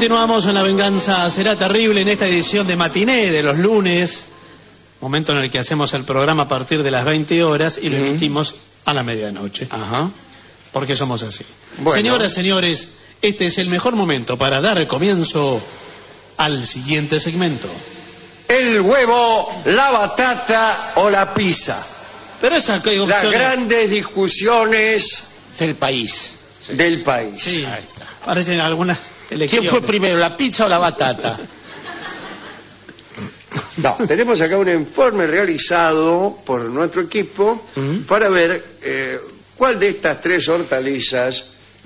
Continuamos en La Venganza Será Terrible en esta edición de matiné de los lunes, momento en el que hacemos el programa a partir de las 20 horas y lo emitimos a la medianoche. Ajá. Porque somos así. Bueno. Señoras, señores, este es el mejor momento para dar comienzo al siguiente segmento. El huevo, la batata o la pizza. Pero esa que Las grandes discusiones Del país. Sí. del país. Sí, Ahí está. parecen algunas elecciones. ¿Quién fue primero, la pizza o la batata? No, tenemos acá un informe realizado por nuestro equipo para ver cuál de estas tres hortalizas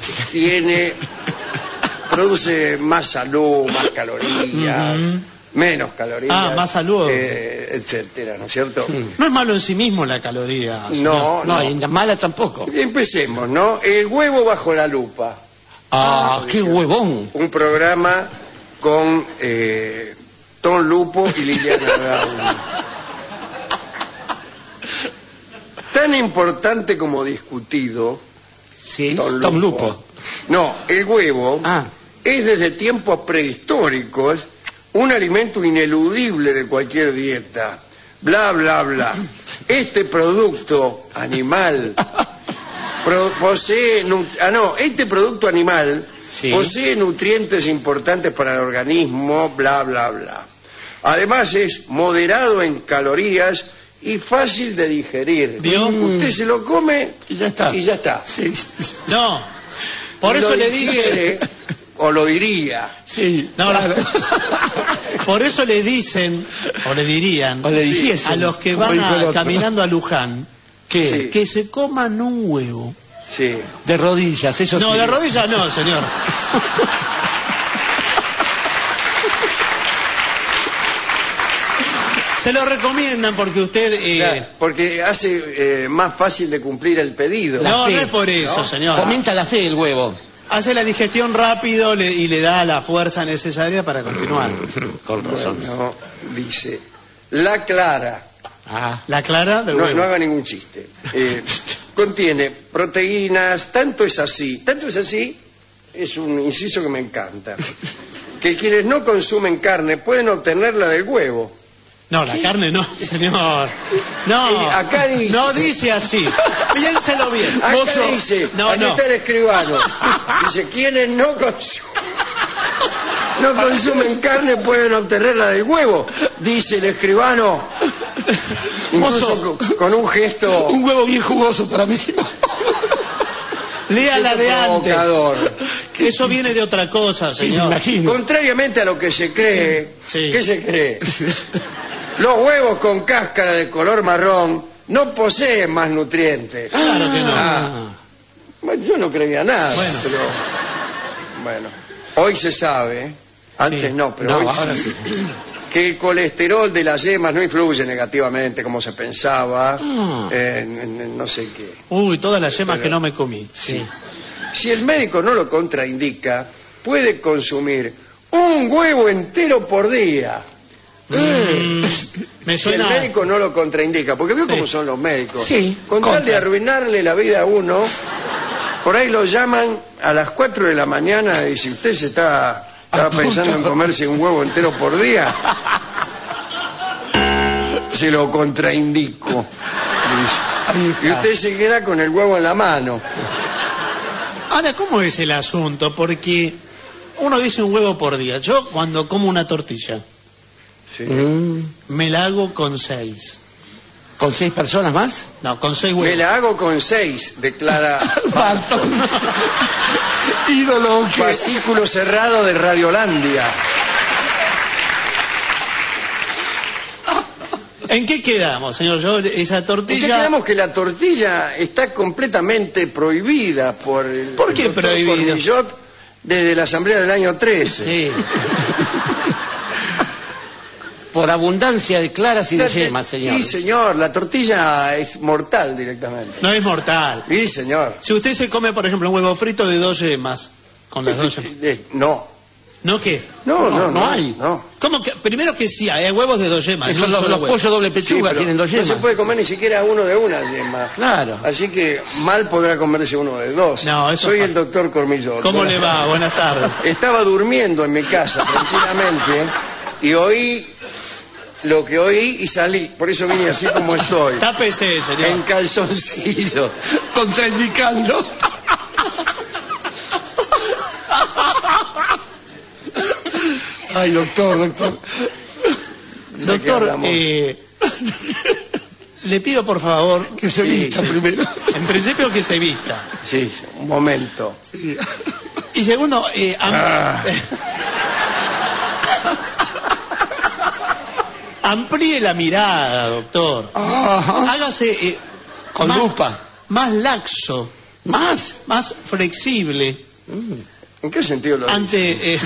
produce más salud, más calorías, menos calorías, más salud, etcétera, ¿no es cierto? No es malo en sí mismo la caloría. No, y la mala tampoco. Empecemos, ¿no? El huevo bajo la lupa. ¡Qué huevón! Un programa con Tom Lupo y Liliana Raúl. Tan importante como discutido. Sí, Tom Lupo. No, el huevo es desde tiempos prehistóricos un alimento ineludible de cualquier dieta. Bla, bla, bla. Este producto animal este producto animal posee nutrientes importantes para el organismo, bla, bla, bla. Además es moderado en calorías y fácil de digerir. ¿Vio? Usted se lo come Y ya está. y ya está. Sí. No, por eso le dije... O lo diría. Sí. No, por eso le dicen, o le dirían, O le dijesen, a los que como van dijo el otro. caminando a Luján, Sí. que se coman un huevo. Sí. De rodillas, eso No, sí. de rodillas no, señor. Se lo recomiendan porque usted... Claro, porque hace más fácil de cumplir el pedido. No, fe, no es por eso, ¿no? señor. Fomenta la fe el huevo. Hace la digestión rápido y le da la fuerza necesaria para continuar. Con razón. Bueno, dice, la clara, La clara del no huevo. haga ningún chiste, contiene proteínas, tanto es así, es un inciso que me encanta, que quienes no consumen carne pueden obtenerla del huevo. No, la carne no, señor. No, Acá dice. no dice así. Piénselo bien. Acá Mozo. dice, No, aquí no. está el escribano, dice, quienes no consumen carne pueden obtenerla del huevo, dice el escribano, incluso con un gesto Un huevo bien jugoso para mí. Lea la de antes. provocador. Que eso viene de otra cosa, Sí, me señor. imagino. Contrariamente a lo que se cree, Sí. ¿qué se cree? Los huevos con cáscara de color marrón no poseen más nutrientes. Claro que no. Bueno, yo no creía nada, Bueno. pero bueno, hoy se sabe, antes Sí. no, pero No, hoy ahora sí, que el colesterol de las yemas no influye negativamente como se pensaba en no sé qué. Uy, todas las yemas que no me comí. Sí. Si el médico no lo contraindica, puede consumir un huevo entero por día. Me Si el suena... médico no lo contraindica, porque veo Sí. cómo son los médicos. Sí, Con tal de contra. arruinarle la vida a uno, por ahí lo llaman a las 4 de la mañana y si usted estaba pensando en comerse un huevo entero por día, se lo contraindico. Y usted se queda con el huevo en la mano. Ahora, ¿cómo es el asunto? Porque uno dice un huevo por día. Yo cuando como una tortilla, Sí. me la hago con 6. ¿Con 6 personas más? No, con 6 Me huevos. la hago con 6, declara Barton. Ídolo. fascículo cerrado de Radiolandia. ¿En qué quedamos, señor? Yo, esa ¿En qué tortilla... quedamos que la tortilla está completamente prohibida por el ¿Por qué doctor prohibida? Cornillot desde la asamblea del año 13? Sí. Por abundancia de claras y de yemas, señor. Sí, señor, la tortilla es mortal directamente. No es mortal. Sí, señor. Si usted se come, por ejemplo, un huevo frito de 2 yemas, con las 2 yemas... No, ¿No qué? No hay. No. ¿Cómo que? Primero que sí, hay huevos de 2 yemas. Esos no los solo huevos. pollos doble pechuga pero tienen 2 yemas. No se puede comer ni siquiera uno de una yema. Claro. Así que mal podrá comerse uno de 2. No, eso Soy es el doctor Cormillot. ¿Cómo le va? Buenas tardes. Estaba durmiendo en mi casa tranquilamente y oí lo que oí y salí. Por eso vine así como estoy. Tápese, señor. En calzoncillo, contraindicando. Ay, doctor. Doctor, le pido por favor Que se vista primero. en principio que se vista. Sí, un momento. Y segundo, amplíe la mirada, doctor. Hágase Con más, lupa. más laxo, más flexible ¿En qué sentido lo dice? ante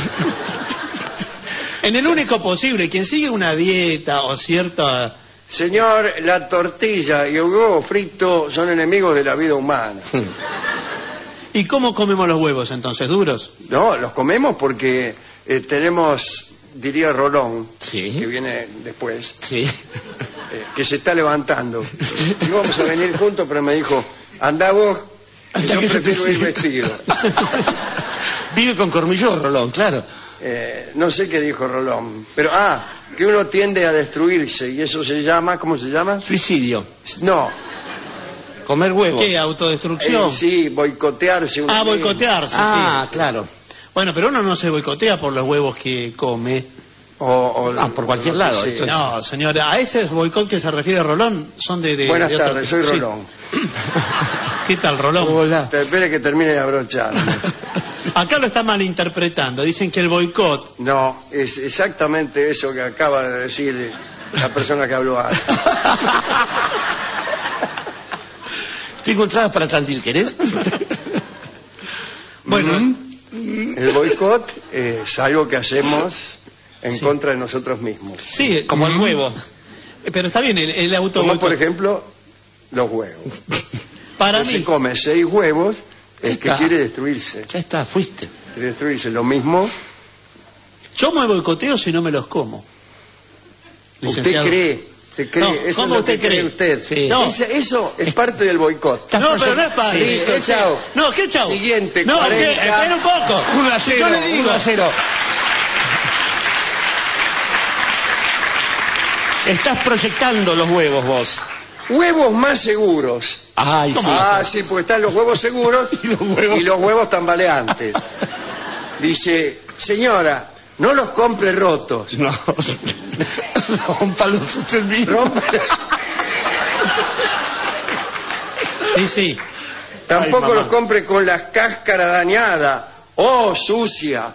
en el único posible. Quien sigue una dieta o cierta... Señor, la tortilla y el huevo frito son enemigos de la vida humana. ¿Y cómo comemos los huevos entonces? ¿Duros? No, los comemos porque tenemos, diría Rolón, Sí. que viene después, Sí. que se está levantando. Íbamos a venir juntos, pero me dijo, andá vos, que Anda yo que se te prefiero ir sigue. vestido. Vive con Cormillot, Rolón, claro. No sé qué dijo Rolón, pero que uno tiende a destruirse y eso se llama, ¿cómo se llama? Suicidio. No, Comer huevos. ¿Qué? ¿Autodestrucción? sí, boicotearse. uno mismo. Boicotearse, Ah, sí. claro. Bueno, pero uno no se boicotea por los huevos que come. Por cualquier lado, Sí. esto es- No, señora, a ese boicot que se refiere Rolón son de Buenas de otro tardes, tipo. soy Sí. Rolón. ¿Qué tal, Rolón? Hola. Espere que termine de abrochar. Acá lo está malinterpretando. Dicen que el boicot... No, es exactamente eso que acaba de decir la persona que habló antes. Tengo entradas para Tandil, ¿querés? Bueno, El boicot es algo que hacemos en contra de nosotros mismos. sí, Como el huevo. pero está bien, el auto Como boicot. por ejemplo los huevos. Para Se mí, come 6 huevos el que Está. quiere destruirse. Ya está, fuiste. Quiere destruirse. Lo mismo, yo me boicoteo si no me los como. Licenciado. usted cree, No, eso es ¿cómo lo que usted cree? usted. Sí. No. Eso es parte del boicot. No, pero no es fácil. Listo, Ese- chao. No, ¿qué chao? Siguiente, No, 40. espera un poco. 1-0. Yo le digo. 1-0. Estás proyectando los huevos vos. Huevos más seguros. Ay, sí. Sí, porque están los huevos seguros y los huevos tambaleantes. Dice, señora, no los compre rotos. No. Rómpalos usted mismo. Rompe- Sí, sí. Tampoco mamá. los compre con las cáscaras dañadas. Oh, sucia.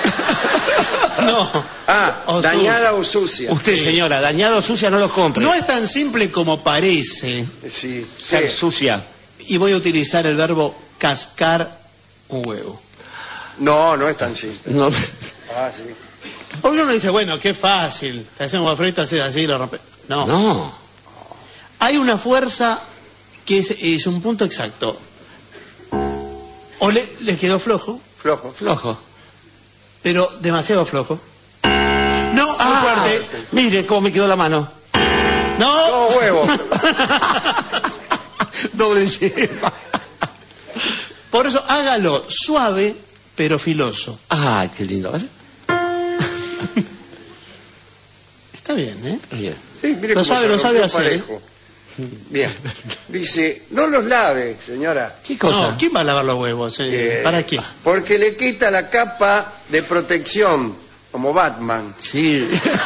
No. O Dañada o sucia. Usted, señora, dañado o sucia no los compre. No es tan simple como parece. Sí, Ser sí. sucia. Y voy a utilizar el verbo cascar un huevo. No, no es tan simple. No. Sí. Porque uno dice, bueno, qué fácil. Te haces un huevo frito, haces así y lo rompes. No. No. Hay una fuerza que es un punto exacto. O le quedó flojo, Flojo. Flojo. pero demasiado flojo. No, muy fuerte. Mire cómo me quedó la mano. No. Dos huevos. Doble yema. Por eso hágalo suave, pero filoso. Ay, qué lindo. ¿Vale? Está bien, ¿eh? Bien. Sí, mire Lo cómo sabe, se lo sabe rompió hacer, parejo. Bien. Dice, no los lave, señora. ¿Qué cosa? No, ¿quién va a lavar los huevos? ¿Para qué? Porque le quita la capa de protección, como Batman, Sí.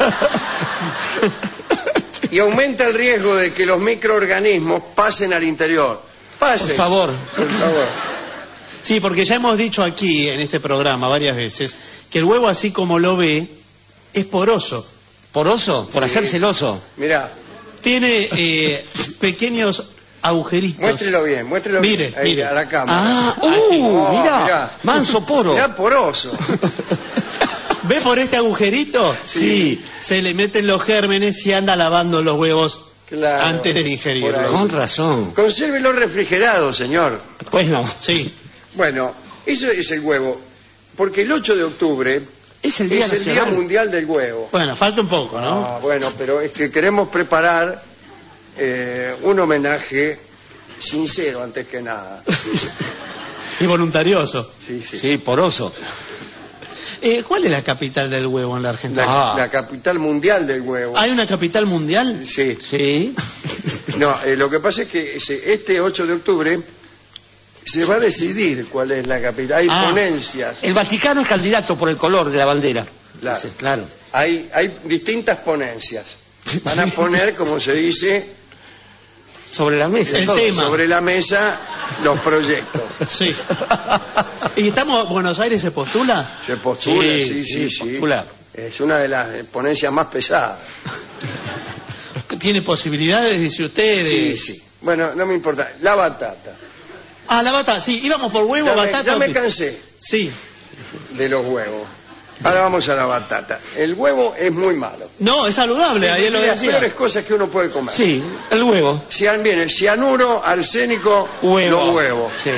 y aumenta el riesgo de que los microorganismos pasen al interior. Pasen. Por favor. Por favor. Sí, porque ya hemos dicho aquí en este programa varias veces que el huevo así como lo ve es poroso. ¿Poroso? Por Sí. hacer celoso. Mirá, Tiene pequeños agujeritos. muéstrelo bien, muéstrelo Mire, bien ahí, mire. a la cámara. Ah, sí. mirá. mirá. Manso poro. Mirá, poroso. ¿Ve por este agujerito? Sí. Se le meten los gérmenes y anda lavando los huevos Claro, antes de por ingerirlos. ahí. Con razón. Consérvelo refrigerado, señor. Pues no. Sí. Bueno, eso es el huevo. Porque el 8 de octubre Es el Día Día Mundial del Huevo. Bueno, falta un poco, ¿no? Bueno, pero es que queremos preparar un homenaje sincero antes que nada. Y voluntarioso. Sí, poroso. ¿Cuál es la capital del huevo en la Argentina? La capital mundial del huevo. ¿Hay una capital mundial? Sí. Sí. No, lo que pasa es que este 8 de octubre se va a decidir cuál es la capital. Hay ponencias. El Vaticano es candidato por el color de la bandera. Claro. Entonces, claro. Hay distintas ponencias. Van a poner, como se dice, Sobre la mesa. El tema. sobre la mesa los proyectos. Sí. ¿Y Buenos Aires se postula? Se postula, sí. postula. Es una de las ponencias más pesadas. ¿Tiene posibilidades, dice usted? Sí. Bueno, no me importa. La batata. La batata, sí. Íbamos por huevo, batata. Ya me cansé Sí. de los huevos. Ahora vamos a la batata. El huevo es muy malo. No, es saludable, ayer lo Es de las decía. peores cosas que uno puede comer. Sí, el huevo. Viene cianuro, arsénico, los huevos. Sí.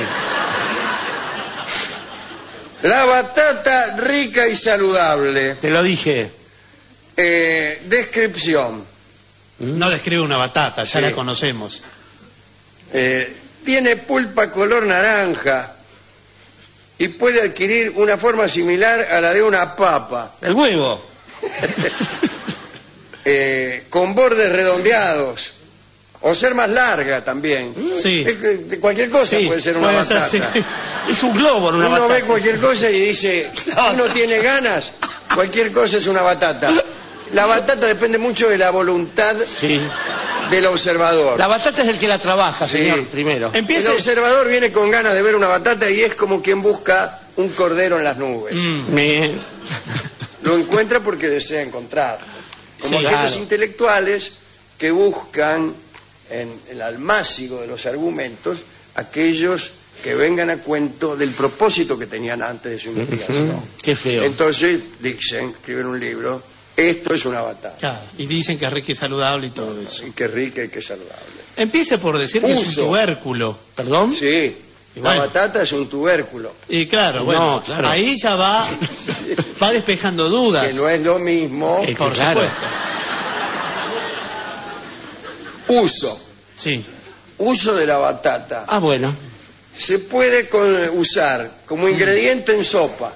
La batata rica y saludable. Te lo dije. Descripción. No describe una batata, ya Sí. la conocemos. Tiene pulpa color naranja y puede adquirir una forma similar a la de una papa, El huevo. con bordes redondeados, o ser más larga también. Sí. De cualquier cosa Sí, puede ser una puede ser, batata. sí. Es un globo, no una Uno batata. ve cualquier cosa y dice, uno tiene ganas, cualquier cosa es una batata. La batata depende mucho de la voluntad Sí. del observador. La batata es el que la trabaja, Sí. señor, primero. Empiece. El observador viene con ganas de ver una batata y es como quien busca un cordero en las nubes. Bien. Lo encuentra porque desea encontrar. Como Sí, aquellos claro. intelectuales que buscan en el almácigo de los argumentos aquellos que vengan a cuento del propósito que tenían antes de su investigación. Qué feo. Entonces dicen, escriben un libro, esto es una batata. Claro, y dicen que es rica y saludable y todo eso. Y qué rica y qué saludable. Empiece por decir que es un Uso. tubérculo. ¿Perdón? Sí, Y la bueno. batata es un tubérculo, Y claro, No, bueno, claro. ahí ya va despejando dudas. que no es lo mismo. Que Por claro. supuesto. Uso. Sí. Uso de la batata. Ah, bueno. Se puede usar como ingrediente en sopa.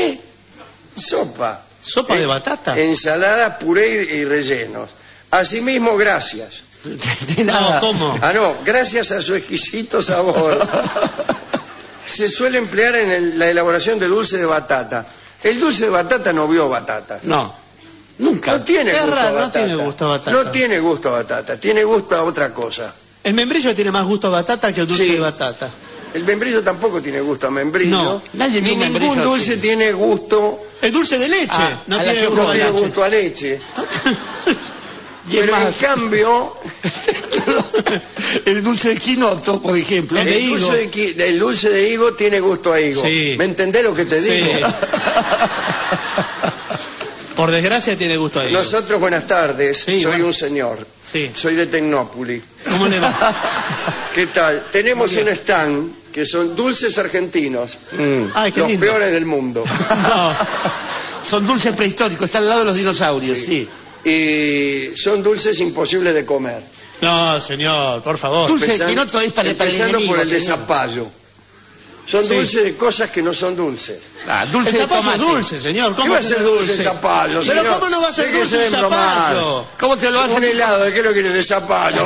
Sopa. ¿Sopa de batata? Ensalada, puré y rellenos. Asimismo, gracias. De nada. No, ¿cómo? No, gracias a su exquisito sabor. Se suele emplear en la elaboración de dulce de batata. El dulce de batata no vio batata. No. Nunca. No tiene Es gusto a raro, no batata. tiene gusto a batata. No tiene gusto a batata, tiene gusto a otra cosa. El membrillo tiene más gusto a batata que el dulce Sí. de batata. El membrillo tampoco tiene gusto a membrillo. No, nadie Ni vio ningún membrillo dulce así. tiene gusto, El dulce de leche no a la tiene que gusto no a tiene leche. gusto a leche. Y es Pero en más, cambio, el dulce de quinoto, por ejemplo. El de higo. el dulce de higo tiene gusto a higo. Sí. ¿Me entendés lo que te Sí. digo? Por desgracia tiene gusto a higo. Nosotros, buenas tardes. Sí, Soy bueno. un señor. Sí. Soy de Tecnópolis. ¿Cómo le va? ¿Qué tal? Tenemos un stand que son dulces argentinos. Ay, qué Los lindo. peores del mundo. No. Son dulces prehistóricos, están al lado de los dinosaurios, sí. Y son dulces imposibles de comer. No, señor, por favor. Dulce de quinoto es para el empezando enemigo, por el de señor. zapallo. Son Sí. dulces de cosas que no son dulces. Ah, dulce El de zapallo es tomate. dulce, señor. ¿Qué ¿Cómo va a que ser no es dulce el zapallo? Pero señor? ¿cómo no va a ser Déjese dulce de un bromar. zapallo? ¿Cómo te lo Un hacen? helado, ¿de qué lo quieres? De zapallo.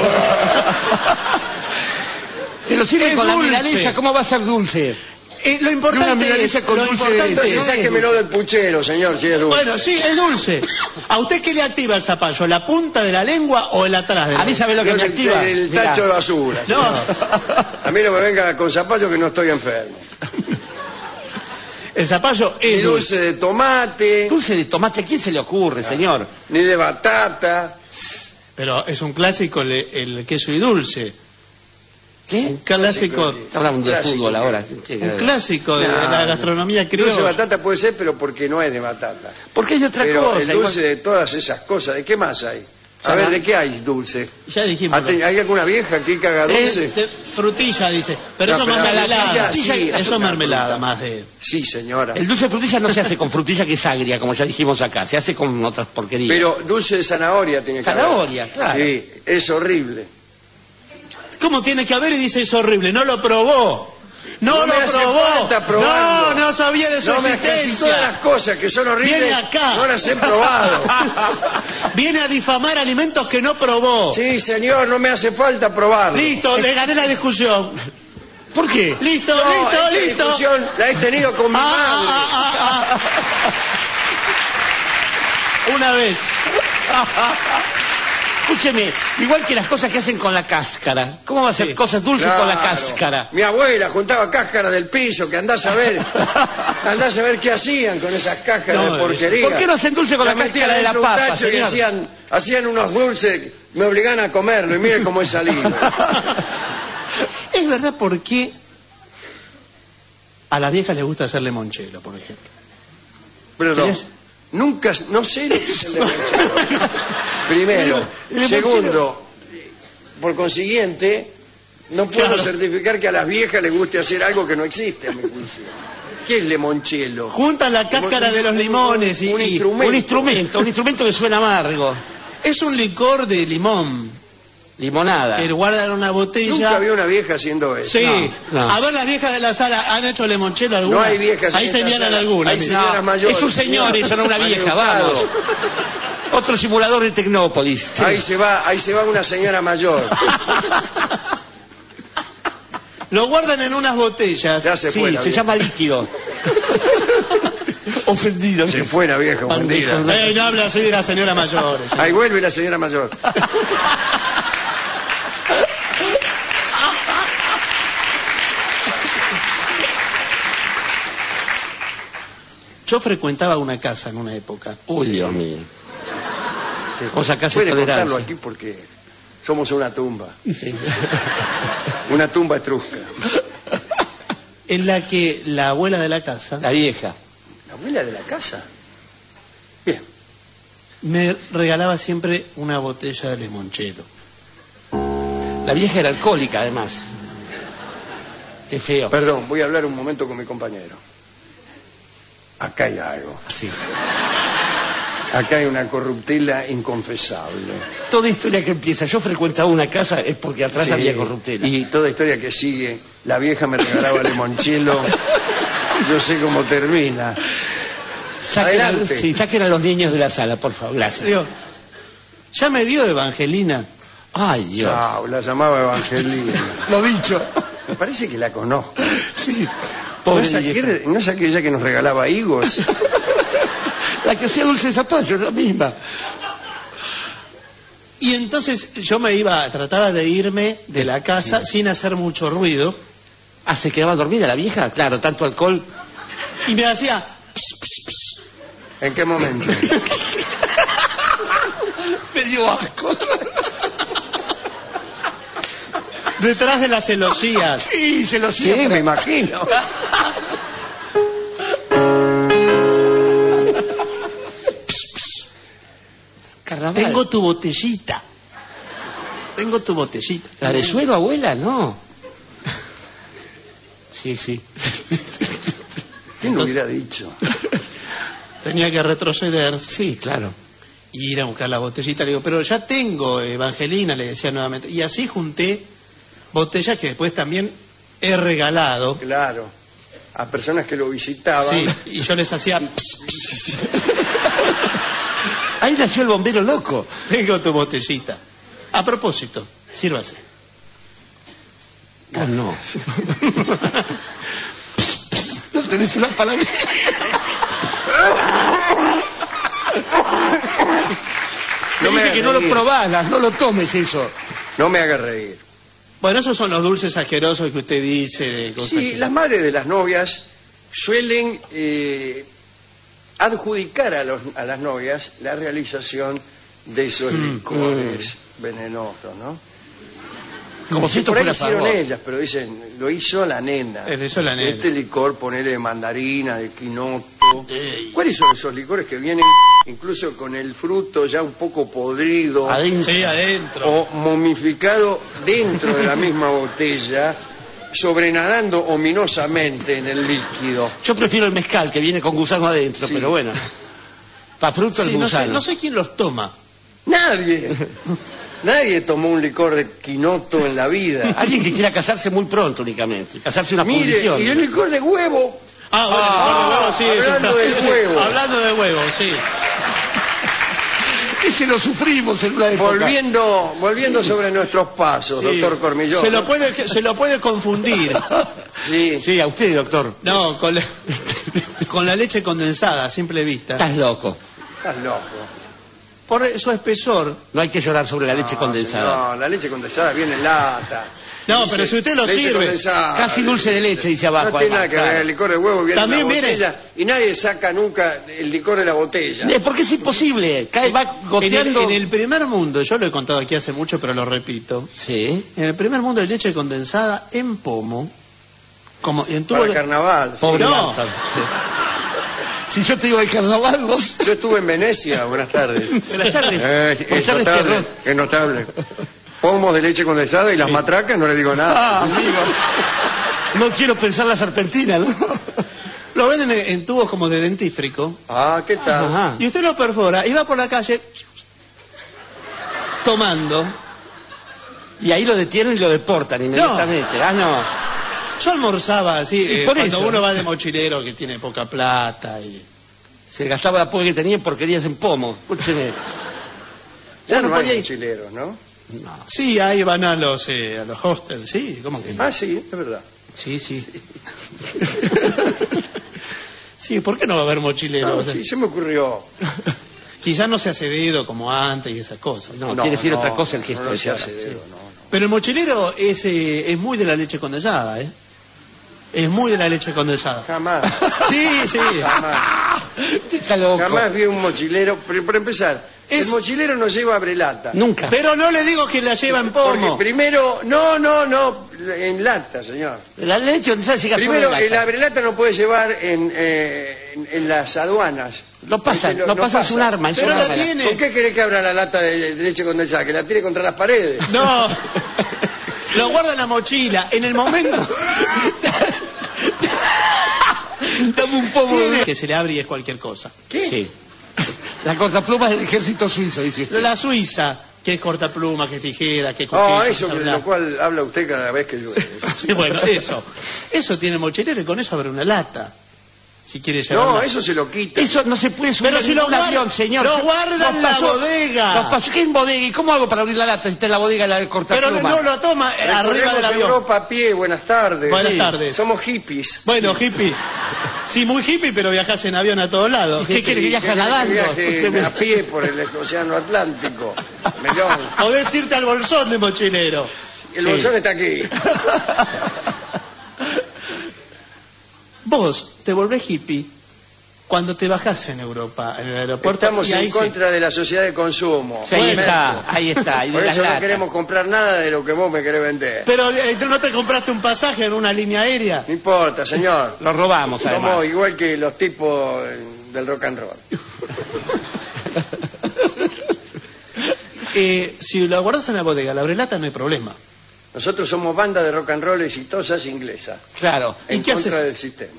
Te lo sirven Es con dulce. la milanesa, ¿cómo va a ser dulce? Lo Una importante milanesa es, con lo dulce importante Entonces es- sáquemelo del puchero, señor, si es dulce. Bueno, sí, es dulce. ¿A usted qué le activa el zapallo? ¿La punta de la lengua o el atrás de la A mí lengua? sabe lo que Yo me que activa. sé, el Mirá. tacho de basura. No. A mí no me venga con zapallo que no estoy enfermo. El zapallo Ni es dulce. dulce de tomate, Dulce de tomate, ¿a quién se le ocurre, señor? ni de batata. Pero es un clásico el queso y dulce. ¿Qué? Un clásico, Está hablando de Clásico. fútbol ahora. un clásico de No, la gastronomía Dulce de criolla. batata puede ser, pero porque no es de batata. Porque hay otra Pero cosa. el igual- dulce de todas esas cosas, ¿de qué más hay? A ver, ¿de qué hay dulce? Ya dijimos. ¿Hay alguna vieja aquí que haga dulce? De frutilla, dice. Pero No, eso es pero mermelada. frutilla, sí, Eso es mermelada, fruta. más de... Sí, señora. El dulce de frutilla no se hace con frutilla que es agria, como ya dijimos acá. Se hace con otras porquerías. Pero dulce de zanahoria tiene que haber. Zanahoria, claro. Sí, es horrible. ¿Cómo tiene que haber? Y dice, es horrible. No lo probó. No me lo hace probó. falta probarlo. No sabía de su No me casi existencia. todas las cosas que son horribles Viene acá. no las he probado. Viene a difamar alimentos que no probó. Sí, señor, no me hace falta probarlo. Listo, le gané la discusión. ¿Por qué? Listo, No, esta listo. discusión la he tenido con mi madre. Una vez. Escúcheme, igual que las cosas que hacen con la cáscara. ¿Cómo va a hacer Sí, cosas dulces con la Claro. cáscara? Mi abuela juntaba cáscaras del piso, que andás a ver qué hacían con esas cáscaras No, de porquería. ¿Por qué no hacen dulce con la metían cáscara de la dentro de un papa, tacho y señor? hacían unos dulces, me obligaban a comerlo y miren cómo he salido. Es verdad, ¿por qué a las viejas les gusta hacer limonchelo, por ejemplo? Perdón, nunca, no sé lo que es el limonchelo. Primero. El Segundo, por consiguiente, no puedo Claro. certificar que a las viejas les guste hacer algo que no existe, a mi juicio. ¿Qué es limonchelo? Juntan la cáscara de los limones y... Un y- instrumento. Un instrumento que suena amargo. Es un licor de limón Limonada. que guardan en una botella. Nunca vi una vieja haciendo eso. Sí. No. A ver, las viejas de la sala, ¿han hecho limonchelo alguna? No hay viejas. Ahí en esta señalan sala. alguna. Hay mire. señoras mayores. Es un señor, eso no una vieja, Maleducado. vamos. Otro simulador de Tecnópolis. Ahí se va una señora mayor. Lo guardan en unas botellas. Ya se Sí, fue la se vieja. llama líquido. Ofendido. Se fue la vieja ofendida. No habla así de las señoras mayores. Ahí vuelve la señora mayor. Yo frecuentaba una casa en una época. Uy, Dios mío. Qué cosa que hace Puede contarlo tolerancia. aquí porque somos una tumba. Una tumba etrusca. En la que la abuela de la casa La vieja. La abuela de la casa. Bien. me regalaba siempre una botella de limonchelo. La vieja era alcohólica, además. Qué feo. Perdón, voy a hablar un momento con mi compañero. Acá hay algo. Sí. Acá hay una corruptela inconfesable. Toda historia que empieza, yo frecuentaba una casa, es porque atrás Sí, había corruptela. Y toda historia que sigue, la vieja me regalaba limonchelo, yo sé cómo termina. Adelante. Saquen a los niños de la sala, por favor. Gracias. Digo, ya me dio Evangelina. Ay, Dios. Chao, la llamaba Evangelina. Lo dicho. Me parece que la conozco. Sí. ¿No Pobre es vieja. ¿No es aquella que nos regalaba higos? La que hacía dulce de zapallo, la misma. Y entonces yo trataba de irme de la casa sin hacer mucho ruido. Ah, ¿se quedaba dormida la vieja? Claro, tanto alcohol. Y me hacía... ¿En qué momento? Me dio asco. detrás de las celosías. Sí, se lo Sí, siempre. me imagino. Carnaval. Tengo tu botellita. Tengo tu botellita. ¿La de suero, abuela? No. Sí, sí. ¿Quién lo hubiera dicho? Tenía que retroceder Sí, claro. y ir a buscar la botellita. Le digo, pero ya tengo, Evangelina, le decía nuevamente. Y así junté botellas que después también he regalado. Claro. A personas que lo visitaban. Sí, y yo les hacía... Ahí nació el bombero loco. Tengo tu botellita. A propósito, sírvase. Ah, no. No tenés una palabra. No me Dice hagas que no lo reír. probás, no lo tomes eso. No me haga reír. Bueno, esos son los dulces asquerosos que usted dice. De cosas Sí, que- las madres de las novias suelen adjudicar a las novias la realización de esos licores venenosos, ¿no? Como si esto por ahí fuera hicieron favor. ellas, pero dicen, lo hizo la nena. Lo hizo la nena. Este licor, ponele de mandarina, de quinoto. ¿Cuáles son esos licores que vienen incluso con el fruto ya un poco podrido Adentro. Sí, adentro. o momificado dentro de la misma botella, sobrenadando ominosamente en el líquido? Yo prefiero el mezcal, que viene con gusano adentro, Sí. pero bueno. Para fruto el Sí, gusano. no sé quién los toma. Nadie. Nadie tomó un licor de quinoto en la vida. Alguien que quiera casarse muy pronto únicamente. Casarse una Mire, fundición. y el licor de huevo. Ah, bueno, Ah, el licor de huevo, sí. hablando eso de huevo. Hablando de huevo, sí. Ese lo sufrimos en una época. Volviendo sobre nuestros pasos, Sí. doctor Cormillón. Se lo puede confundir. Sí. Sí, a usted, doctor. No, con la leche condensada, a simple vista. Estás loco. Estás loco. Por su espesor. No hay que llorar sobre la leche condensada. No, la leche condensada viene en lata. No, Dice, pero si usted lo leche sirve. condensada. Casi dulce de leche, dice abajo. No tiene nada además, que ver, claro. el licor de huevo viene También, en una mire. botella y nadie saca nunca el licor de la botella. Porque es imposible. Cae, va goteando. En el primer mundo, yo lo he contado aquí hace mucho, pero lo repito. Sí. En el primer mundo de leche condensada en pomo, como en tubo Para de... carnaval. sí. Pobre No. Anton. Si yo te digo el carnaval, vos... Yo estuve en Venecia, buenas tardes. Buenas tardes. Es Buenas tardes, notable, Pierrot. es notable. Pomos de leche condensada y las matracas, no le digo nada. Ah, amigo. No quiero pensar la serpentina, ¿no? Lo venden en tubos como de dentífrico. Ah, ¿qué tal? Ajá. Y usted lo perfora y va por la calle tomando. Y ahí lo detienen y lo deportan inmediatamente. Ah, no. Yo almorzaba así, Sí, por cuando eso. uno va de mochilero que tiene poca plata y... Se gastaba la poca que tenía en porquerías en pomo. Escúcheme. Ya Bueno, no hay podía ir. mochileros, ¿no? No. Sí, ahí van a los hostels, sí, ¿cómo que no? Ah, sí, es verdad. Sí, sí. Sí, ¿por qué no va a haber mochileros? No, sí, se me ocurrió. Quizás no se ha cedido como antes y esas cosas. No, quiere decir otra cosa el gesto no de se hace cerrar, dedo, sí. no. Pero el mochilero es muy de la leche condensada, ¿eh? Es muy de la leche condensada. Jamás, Sí, sí. jamás. Está loco. Jamás vi un mochilero. Pero para empezar, el Es- mochilero no lleva abrelata. Nunca. Pero no le digo que la lleva en Porque pomo. primero, no, en lata, señor. La leche condensada llega Primero, solo en el lata. abrelata no puede llevar en las aduanas. Lo pasan, No lo pasan, es un arma. Es Pero un la arma. tiene. ¿Por qué querés que abra la lata de leche condensada? Que la tire contra las paredes. No. Lo guarda en la mochila. En el momento Dame un pomo de... tiene que se le abre y es cualquier cosa. ¿Qué? Sí. La cortapluma del ejército suizo, dice usted. La suiza, que es cortapluma, que es tijera, que es Oh, cuchillo, eso que de habla. lo cual habla usted cada vez que llueve. Sí, bueno, eso. Eso tiene mochilero y con eso abre una lata. Si quiere llevarla. No, eso se lo quita. Eso no se puede subir Pero a si lo ningún guarda- avión, señor. lo guarda Nos en la bodega. Nos pasó, ¿qué en bodega? ¿Y cómo hago para abrir la lata si está en la bodega la Pero cortapluma? no lo toma arriba Recorremos del avión. Europa a pie, buenas tardes. Buenas Sí. tardes. Somos hippies. Bueno, hippie. Sí, muy hippie, pero viajás en avión a todos lados. ¿Qué quiere que viaje Que nadando? viaje a pie por el océano Atlántico. Melón. Podés irte al bolsón de mochilero. El Sí. bolsón está aquí. Vos te volvés hippie cuando te bajás en Europa, en el aeropuerto. Estamos y ahí en contra de la sociedad de consumo. Sí, ahí Momento. está, ahí está. Y de Por las eso no latas. queremos comprar nada de lo que vos me querés vender. Pero ¿no te compraste un pasaje en una línea aérea? No importa, señor. Lo robamos, además. Somos igual que los tipos del rock and roll. Si lo guardas en la bodega, la abrelata no hay problema. Nosotros somos banda de rock and roll exitosas inglesas. Claro. ¿Y En qué contra haces? del sistema.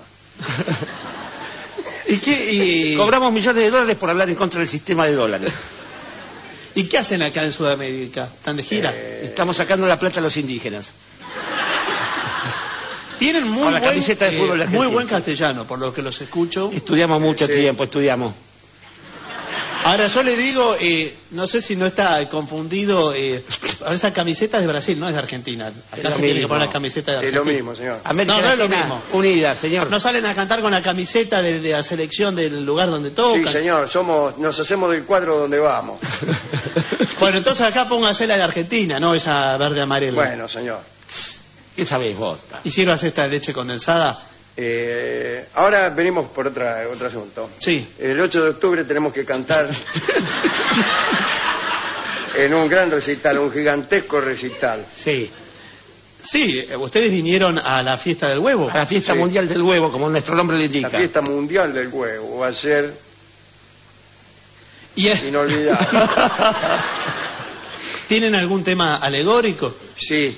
¿Y qué, Cobramos millones de dólares por hablar en contra del sistema de dólares. ¿Y qué hacen acá en Sudamérica? ¿Están de gira? Estamos sacando la plata a los indígenas. Tienen muy Con la buen, camiseta de fútbol muy argentino, buen sí. castellano, por lo que los escucho. Estudiamos mucho Sí. tiempo, estudiamos. Ahora yo le digo, no sé si no está confundido, esa camiseta es de Brasil, no es de Argentina. Es Acá lo se tiene que mismo. poner la camiseta de Es Argentina. lo mismo, señor. América No, no es lo Latina mismo. unida, señor. No salen a cantar con la camiseta de la selección del lugar donde tocan. Sí, señor. Nos hacemos del cuadro donde vamos. Bueno, entonces acá póngase la de Argentina, no esa verde amarela. Bueno, señor. ¿Qué sabés vos? ¿Y sirvas esta leche condensada? Ahora venimos por otro asunto. Sí. El 8 de octubre tenemos que cantar en un gran recital, un gigantesco recital. Sí. Sí, ustedes vinieron a la fiesta del huevo. A la fiesta mundial del huevo, como nuestro nombre le indica. La fiesta mundial del huevo va a ser Y inolvidable. ¿Tienen algún tema alegórico? Sí.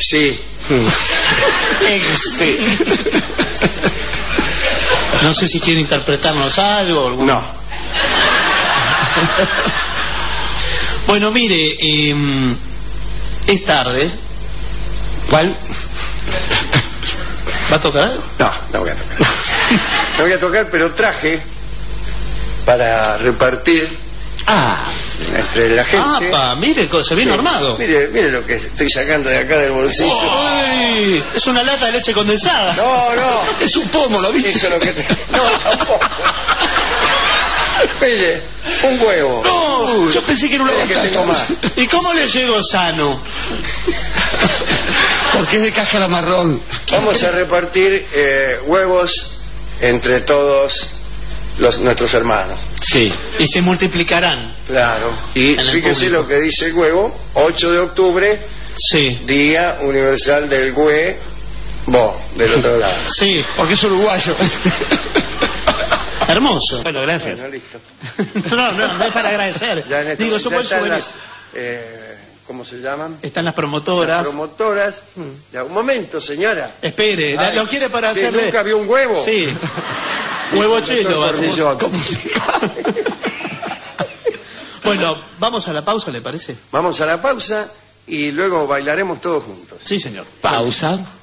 No sé si quiere interpretarnos algo. No. Bueno, mire, es tarde. ¿Cuál? ¿Va a tocar algo? No voy a tocar. No voy a tocar, pero traje para repartir entre la gente. ¡Apa! Mire, se viene armado. Mire lo que estoy sacando de acá del bolsillo. ¡Uy! Es una lata de leche condensada. No. Es un pomo, ¿lo viste? Eso es lo que No, tampoco. Mire, un huevo. No, yo pensé que era una Mire que tengo más. ¿Y cómo le llegó sano? Porque es de cáscara marrón. Vamos a repartir huevos entre todos nuestros hermanos. Sí. Y se multiplicarán. Claro. Y En el fíjese público. lo que dice el huevo. 8 de octubre, Sí. Día Universal del Huevo, del otro lado. Sí. Porque es uruguayo. Hermoso. Bueno, gracias. Bueno, listo. No es para agradecer. Ya en Digo, yo ya por están souvenir. ¿cómo se llaman? Están las promotoras. Las promotoras. Ya, un momento, señora. Espere, Ay, ¿lo quiere para ¿que hacerle? ¿Nunca vio un huevo? Sí. Huevo chelo va a ser. Bueno, vamos a la pausa, ¿le parece? Vamos a la pausa y luego bailaremos todos juntos. Sí, señor. Pausa.